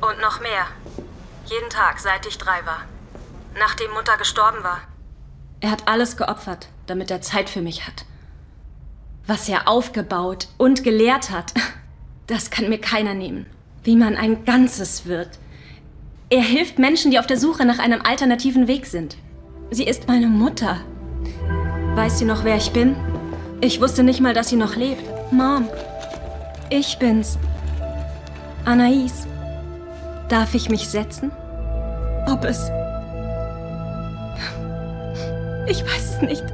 Und noch mehr. Jeden Tag, seit ich 3 war. Nachdem Mutter gestorben war. Er hat alles geopfert, damit er Zeit für mich hat. Was er aufgebaut und gelehrt hat, das kann mir keiner nehmen. Wie man ein Ganzes wird. Er hilft Menschen, die auf der Suche nach einem alternativen Weg sind. Sie ist meine Mutter. Weiß sie noch, wer ich bin? Ich wusste nicht mal, dass sie noch lebt. Mom, ich bin's. Anais. Darf ich mich setzen? Ob es... Ich weiß es nicht.